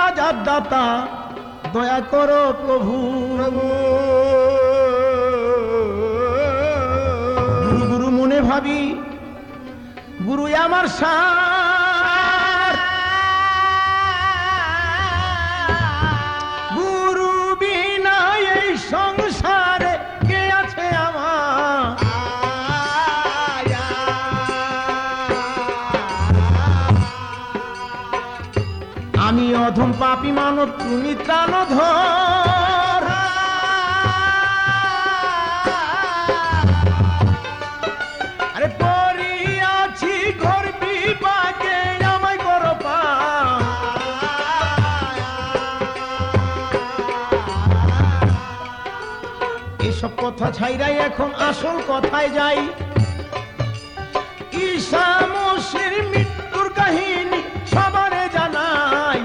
রাজার দাতা দয়া করো প্রভু। গুরু গুরু মনে ভাবি, গুরু আমার সার, গুরু বিনা এই সংসারে কে আছে আমার? আমি অধম পাপী মানব, তুমি ত্রাণধর। আরে পড়িয়াছি ঘর বিপাকে, আমায় করো পার। এসব কথা ছাইরাই এখন আসল কথায় যাই। ঈসা মসির মৃত্যুর কাহিনী সবারে জানাই।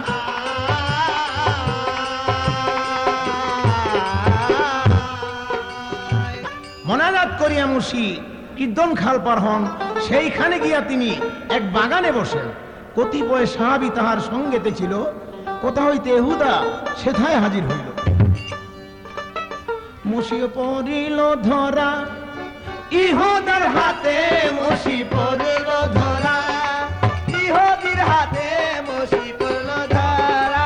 মনাজাত করিয়া মসি কীর্তন খাল পার হন। সেইখানে গিয়া তিনি এক বাগানে বসেন। কতিপয় সাহাবী তাহার সঙ্গেতে ছিল। কোথা হইতে এহুদা সেথায় হাজির হইল। মসিও পড়িল ধরা ইহুদার হাতে, মসি পড়িল ধরা ইহুদির হাতে, মসি পড়িল ধরা।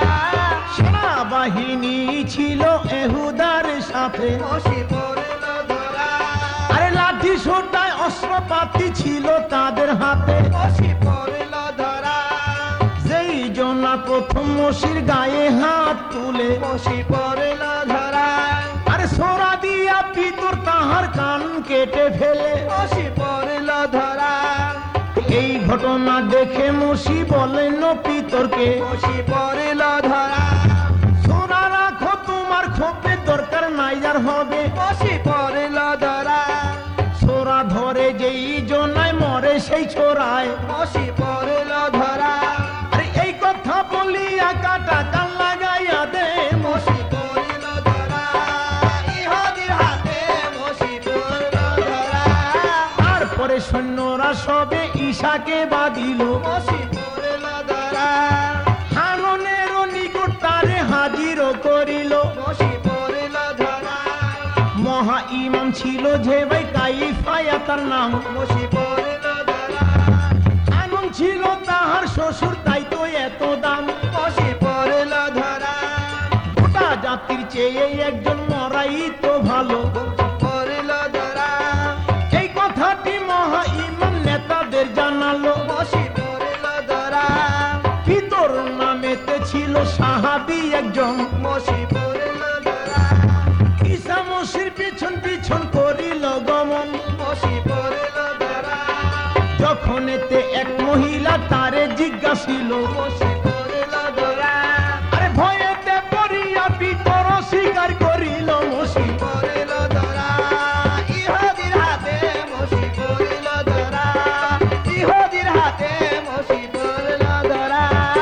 সেনাবাহিনী ছিল এহুদার সাথে, মসি পড়িল ধরা। আরে লাঠি সোটায় অস্ত্রপাতি ছিল তাদের হাতে, মসি পড়িল ধরা। যেই জনা প্রথম মসির গায়ে হাত তুলে, মসি পড়িল ধরা। আরে সোরা দিয়া পিতর তাহার কান কেটে ফেলে, মসি পড়িল ধরা। এই ঘটনা দেখে মসি বলেন পিতরকে, মসি পড়িল ধরা। সোরা রাখো তোমার খোপে, দরকার নাই আর হবে, মসি পড়িল ধরা। সোরা ধরে যেই জনায় মরে সেই ছোড়ায়, মসি পড়িল ধরা। আরে এই কথা বলিয়া কাটা কান লাগাইয়া দে, মসি পড়িল ধরা। ইহুদির হাতে, মসি পড়িল ধরা। তারপরে সৈন্যরা সবে ঈশাকে বাঁধিল, মসি পড়িল ধরা। হাননের নিকট তারে হাজির করিল, মসি পড়িল ধরা। মহা ইমাম ছিল যে ভাই কাইফা তার নাম, মসি পড়িল ধরা। হানন ছিল তাহার শ্বশুর, তাই তো এত দাম, মসি পড়িল ধরা। গোটা জাতির চেয়ে একজন মরাই তো ভালো, পড়িল ধরা। এই কথাটি মহা ইমাম নেতাদের জানালো, মসি পড়িল ধরা। পিতর নামেতে ছিল সাহাবী একজন, মসি পড়িল ধরা। ঈসা মসির পিছন পিছন করিল গমন, মসি পড়িল ধরা। যখন এতে এক মহিলা তারে জিজ্ঞাসিল, মসি পড়িল ধরা। আরে ভয়েতে পড়িয়া পিতর স্বীকার করিল, মসি পড়িল ধরা। ইহুদির হাতে, মসি পড়িল ধরা। ইহুদির হাতে, মসি পড়িল ধরা।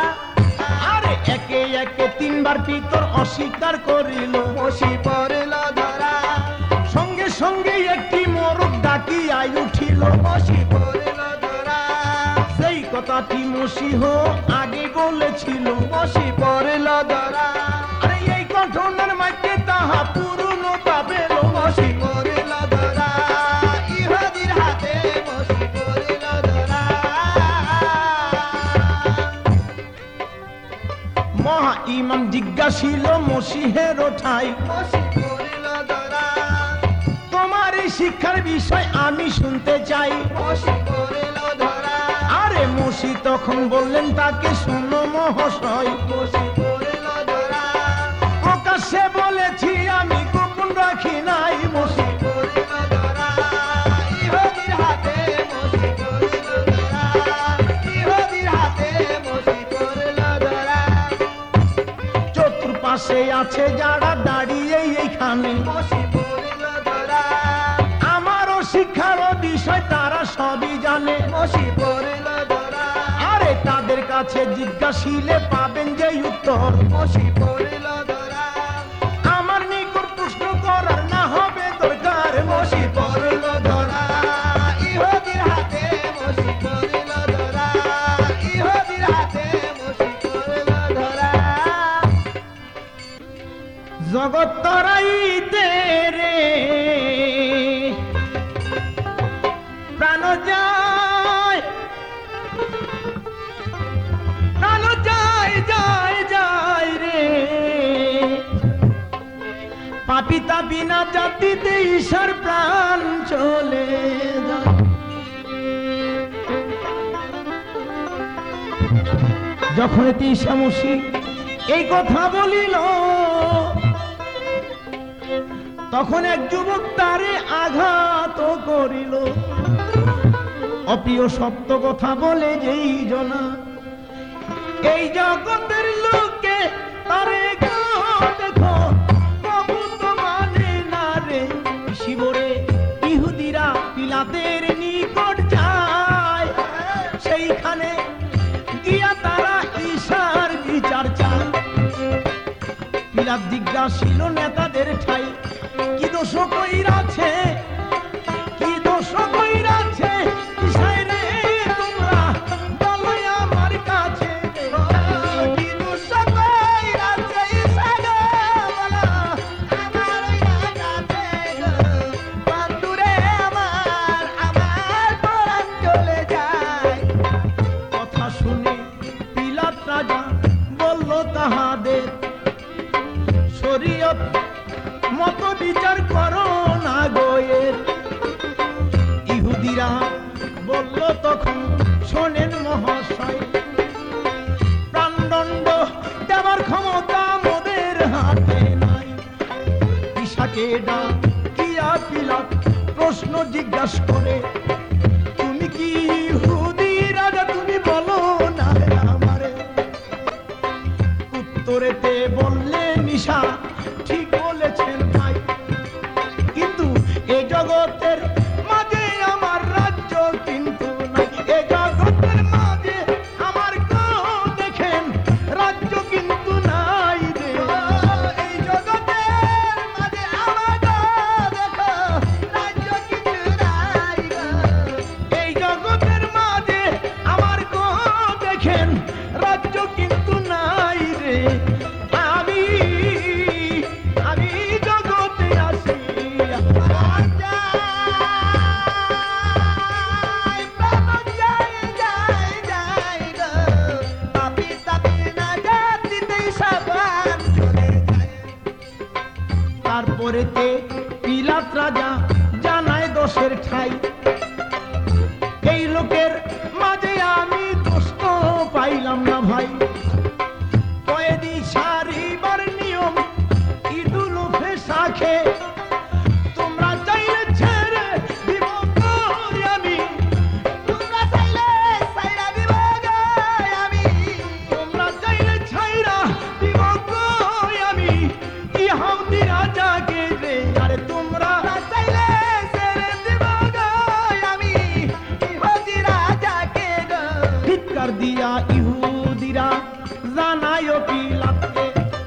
আরে একে একে তিনবার পিতর অস্বীকার করিল, মসি পড়িল ধরা। সঙ্গে সঙ্গে একটি মোরগ ডাকিয়া উঠিল, মসি পড়িল ধরা। সেই কথাটি মসিহ আগে বলেছিল, মসি পড়িল ধরা। আরে এই ঘটনার মধ্যে তাহা পূর্ণতা পেল, মসি পড়িল ধরা। ইহুদির হাতে, মসি পড়িল ধরা। মহা ইমাম জিজ্ঞাসিল মসিহের ঠাই, মসি পড়িল ধরা। তোমার এই শিক্ষার বিষয় আমি শুনতে চাই, মসি পড়িল ধরা। আরে মসি তখন বললেন তাকে, শোনো মহাশয়, মসি পড়িল ধরা। প্রকাশ্যে বলেছি আমি, গোপন রাখি নাই, মসি পড়িল ধরা। ইহুদির হাতে, মসি পড়িল ধরা। ইহুদির হাতে, মসি পড়িল ধরা। চতুর্পাশে আছে যারা দাঁড়িয়ে এইখানে, মসি পড়িল ধরা। আমারও শিক্ষার বিষয় তারা সবই জানে, মসি পড়িল ধরা। আরে তাদের কাছে জিজ্ঞাসিলে পাবেন যে উত্তর, মসি পড়িল ধরা। আমার নিকট প্রশ্ন করার না হবে দরকার, মসি পড়িল ধরা। ইহুদির হাতে, মসি পড়িল ধরা। ইহুদির হাতে, মসি পড়িল ধরা। জগৎ তরাইতে রে প্রাণ যায়, প্রাণ যায় যায় যায় রে, পাপী তাপী না জাতিতে ঈশ্বর প্রাণ চলে যায়। যখন ঈশা মসি এই কথা বলিল, তখন এক যুবক তারে আঘাত করিল। অপ্রিয় সত্য কথা বলে যেই জনা এই জগতের লোকে তারে দেখো প্রভু তো মানে না রে। শিবরে ইহুদিরা পিলাতের নিকট যায়, সেইখানে গিয়া তারা ঈশার বিচার চায়। পিলাত জিজ্ঞাসিল নেতাদের ঠাই, কি দোষ কইরাছে, কি দোষ কইরাছে ঈশায় রে তোমরা বলো আমার কাছে। কি দোষ কইরাছে ঈশায় রে বলো আমার কাছে। বন্ধুরে আমার আমার প্রাণ চলে যায়। কথা শুনে পিলাত রাজা বলল তাহাদের, শরীয়ত মত বিচার করো না গোয়ের। ইহুদিরা বলল তখন, শোনেন মহাশয়, প্রাণদণ্ড দেবার ক্ষমতা মোদের হাতে নাই। ঈশাকে ডাকিয়া পিলাত প্রশ্ন জিজ্ঞাসা করে, তুমি কি ইহুদি রাজা, তুমি বলো না আমারে। উত্তরেতে বললেন ঈশা, ঠিক বলেছেন ভাই, কিন্তু এই জগতের মাঝে আমার রাজ্য কিন্তু নাই। এই জগতের মাঝে আমার কেউ দেখেন রাজ্য কিন্তু নাই রে। এই জগতের মাঝে আমার দেখো রাজ্য কিন্তু নাই। এই জগতের মাঝে আমার কেউ দেখেন রাজ্য কিন্তু নাই রে। তারপরেতে পিলাত রাজা জানায় দোষের ঠাই, এই লোকের মাঝে আমি দোষ তো পাইলাম না ভাই। কয়েদি সারিবার নিয়ম ঈদুল ফেসাখে, তোমরা চাইলে ছেড়ে দিব আমি, তোমরা চাইলে ছাইরা দিব আমি, তোমরা চাইলে ছাইরা দিব আমি ইহুদি রাজাকে রে। আরে তোমরা চাইলে ছেড়ে দিব আমি ইহুদি রাজাকে। ধিক্কার দিয়া ইহুদিরা জানায় পিলাতকে,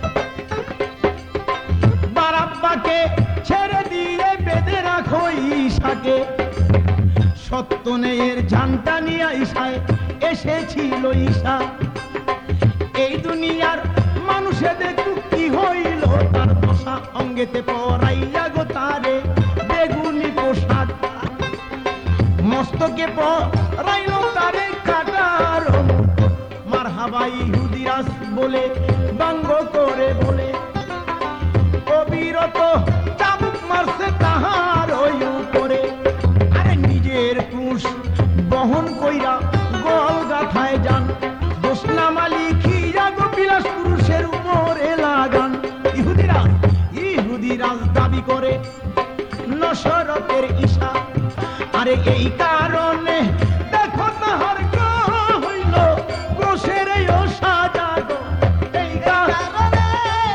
বারাব্বাকে ছেড়ে দিয়ে বেঁধে রাখো ঈশাকে। সত্যনের ঝান্টা নিয়ে ঈশায় এসেছিল ঈশা। এই দুনিয়ার মানুষেদের কি হইল তার দশা, অঙ্গেতে পরাইয়া গো তারে বেগুনি পোশাক, মস্তকে পরাইল তারে কাটার মারহাবা। ইহুদিরাস বলে ব্যঙ্গ করে বলে, অবিরত চাবুক মারছে তাহার ওই উপরে। আরে নিজের ক্রুশ বহন কইরা গল গাথায় যান, দোষ নামা লিখিয়া গো বিলাস পুরুষের উপরে লাগান। ইহুদিরাজ দাবি করে নসরতের ঈশা। আরে এই কারণে দেখো তাহার হইল ক্রোশের সাজা গো। এই কারণে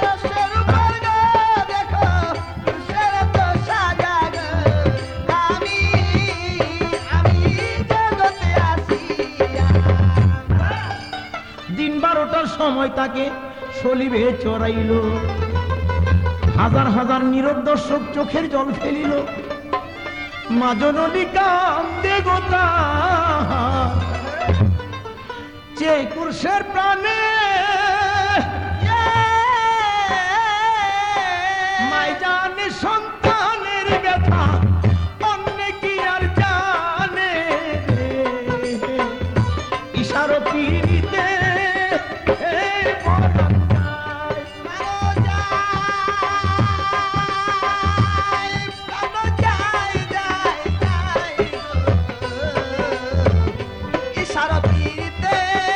দেখো ক্রোশের সাজা গো। আমি জগতে আসিয়া। দিন 12টার সময় তাকে সলিবে চড়াইল, হাজার হাজার নীরব দর্শক চোখের জল ফেলিল। মা জননী কান্দে গোতা যে কুরশের প্রাণে জানে সন্তানের ব্যথা, অন্য কি আর জানে ইশারো পিড়িতে পরাণ যায়, ইশারো পিড়িতে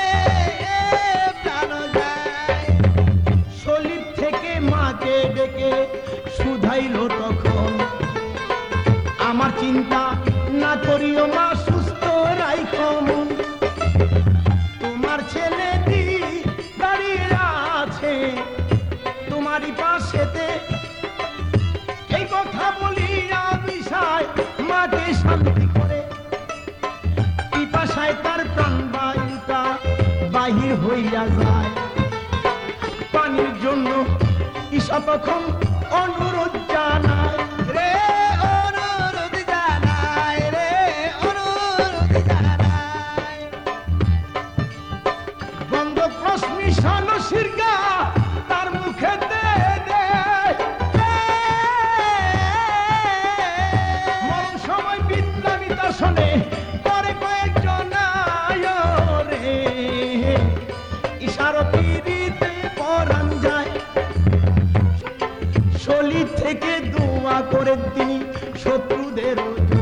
প্রাণ যায়। শরীর থেকে মাকে ডেকে শুধাইল তখন, আমার চিন্তা না করিও মা, সুস্থ রাইখো মন। তোমার ছেলেটি দাঁড়িয়ে আছে তোমারই পাশেতে, এই কথা বলিয়া বিষয় মাকে শান্তি করে। পিপাসায় তার প্রাণ বায়ুটা বাহির হইয়া যায়, পানির জন্য ঈশা তখন অনুরোধ জানায় রে, অনুরোধ জানায় রে, অনুরোধ জানায়। বন্ধ প্রশ্নিশান শিরগা তার মুখেতে দেয়, মরণ সময় বিদ্যামিতা শোনে পরে কয়েকজন রে, ইশারো পিড়িতে পরাণ যায়। শরীর থেকে দোয়া করে তিনি শত্রুদের,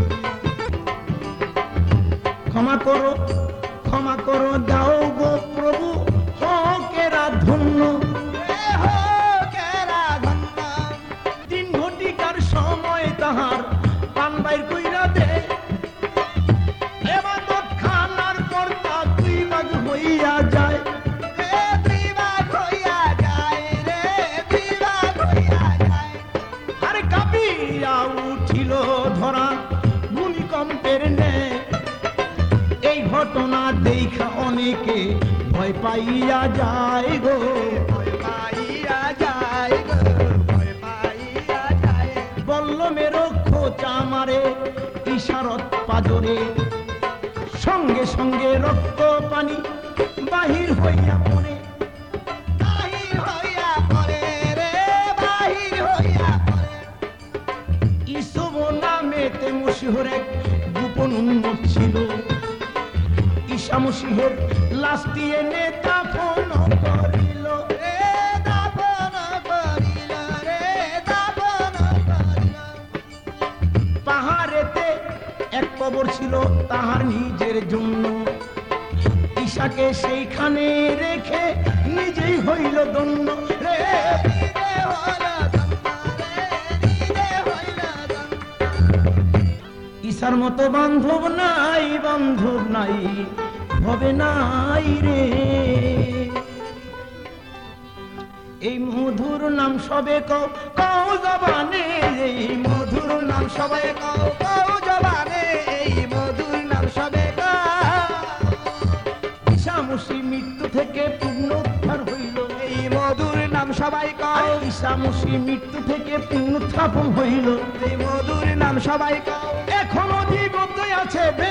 ক্ষমা করো ক্ষমা করো দাও গো প্রভু, হকেরা ধন্য হকেরা ধন্য। 3 ঘটিকার সময় তাহার পান বাইর কইরা দে, এবার খানার পর তা 2 ভাগ হইয়া যায়, 2 ভাগ হইয়া যায় রে, 2 ভাগ হইয়া যায়। আর কাঁপিয়া উঠিল ধরা ভূমিকম্পের ন্যায়, এই ঘটনা দেখা অনেকে ভয় পাইয়া যায় গো, ভয় পাইয়া যায় গো, ভয় পাইয়া যায়। বল্লমের খোঁচা মারে ইশারত পাজরে, সঙ্গে সঙ্গে রক্ত পানি বাহির হইয়া পড়ে, বাহির হইয়া পড়ে রে, বাহির হইয়া পড়ে। ইসুব নামেতে মশহুর এক গোপন উন্মত ছিল, ঈশা মসীহের লাশটি এনে দাফন করিল রে, দাফন করিল রে, দাফন করিল। পাহাড়েতে এক কবর ছিল তাহার নিজের জন্য, ঈশাকে সেইখানে রেখে নিজেই হইল ধন্য রে, নিজে হইল ধন্য রে, নিজে হইল ধন্য। ঈশার মতো বান্ধব নাই, বান্ধব নাই হবে নাই রে। এই মধুর নাম সবে কও কও জবানে, এই মধুর নাম সবে কও কও জবানে, এই মধুর নাম সবে কও। ঈশা মসীহ মৃত্যু থেকে পুনরুদ্ধার হইল, এই মধুর নাম সবাই কও। ঈশা মসীহ মৃত্যু থেকে পুনরুত্থাপন হইল, এই মধুর নাম সবাই কও। এখনো জীবিত আছে